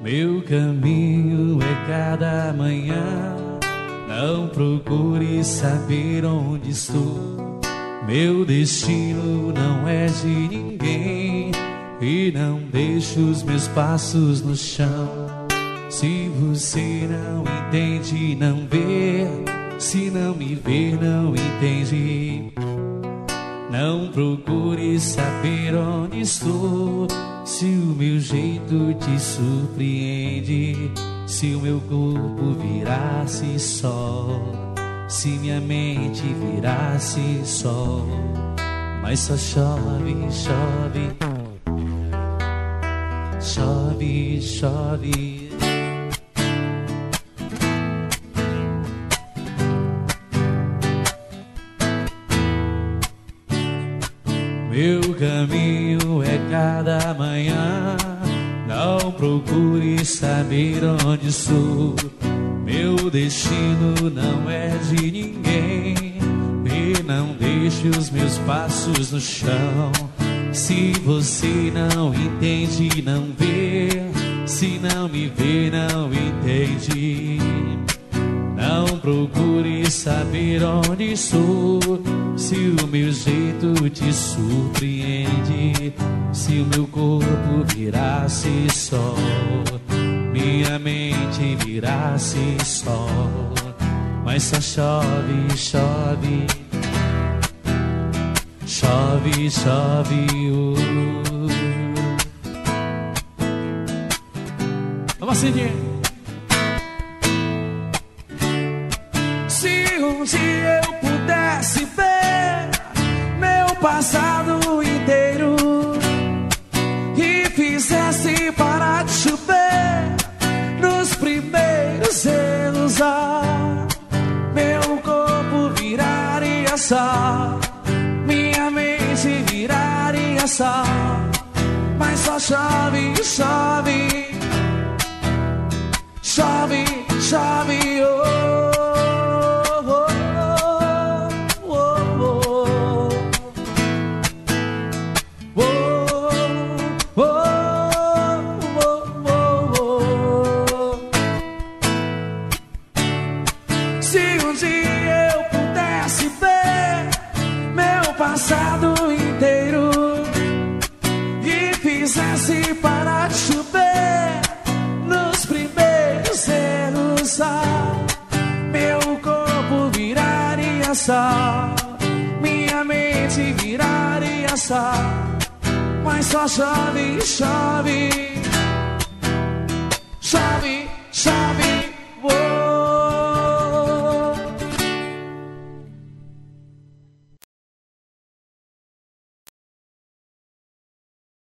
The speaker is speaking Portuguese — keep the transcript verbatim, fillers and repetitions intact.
Meu caminho é cada manhã. Não procure saber onde estou. Meu destino não é de ninguém. E não deixo os meus passos no chão. Se você não entende, não vê. Se não me ver, não entende. Não procure saber onde estou. Se o meu jeito te surpreende. Se o meu corpo virasse sol. Se minha mente virasse sol. Mas só chove, chove. Chove, chove. Meu caminho é cada manhã. Não procure saber onde sou. Meu destino não é de ninguém. E não deixe os meus passos no chão. Se você não entende, não vê. Se não me vê, não entende. Não procure saber onde sou. Se o meu jeito te surpreende. Se o meu corpo virasse sol. Minha mente virasse sol. Mas só chove, chove. Chove, chove, uh. Vamos assim, se um dia eu pudesse ver meu passado inteiro e fizesse parar de chover nos primeiros erros, ah, meu corpo viraria só. Minha mente viraria só. Mas só chove, chove. Chove, chove, oh, oh, oh, oh, oh, oh, oh, oh. Se um dia eu pudesse ver meu passado inteiro e fizesse parar de chover nos primeiros erros, ah, meu corpo viraria só. Minha mente viraria só. Mas só chove, chove. Chove, chove.